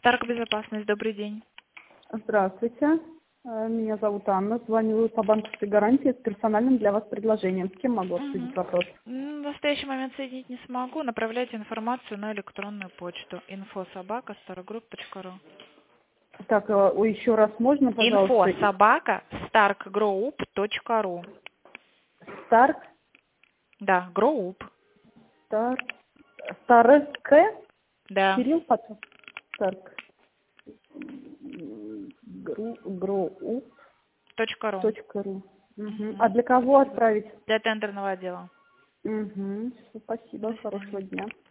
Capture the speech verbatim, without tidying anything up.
Старк Безопасность, добрый день. Здравствуйте. Э, Меня зовут Анна. Звоню по банковской гарантии с персональным для вас предложением. С кем могу обсудить Мгм. вопрос? М, В настоящий момент соединить не смогу. Направляйте информацию на электронную почту info собака stargroup точка ру. Так, э, ой, еще раз можно, info пожалуйста? И- собака stargroup точка ру. Старк, Да, group. Стар, Старк, Да. Кирилл потом. Старк, м, гру, гру, Точка ру. точка ру. Мгм. Мгм. А для кого отправить? Для тендерного отдела. Угу. Спасибо, До свидания. хорошего дня.